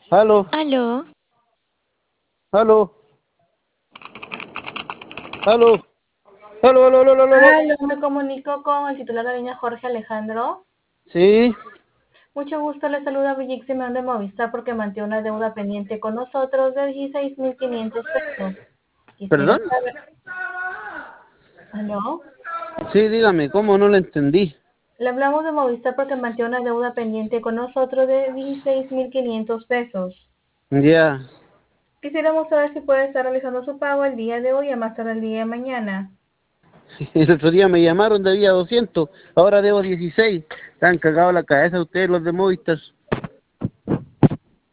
Aló, Aló, aló, aló, aló. Aló, me comunico con el titular de línea Jorge Alejandro. Sí, Mucho gusto, le saluda Brigitte Simeón de Movistar porque mantiene una deuda pendiente con nosotros de 16.500 pesos. Quisiera perdón. saber, ¿aló? Sí, dígame, ¿cómo no lo entendí? Le hablamos de Movistar porque mantiene una deuda pendiente con nosotros de 16.500 pesos. Ya, Quisiéramos saber si puede estar realizando su pago el día de hoy y a más tarde el día de mañana. el otro día me llamaron, debía 200, ahora debo 16. Están cagados la cabeza ustedes los de Movistar.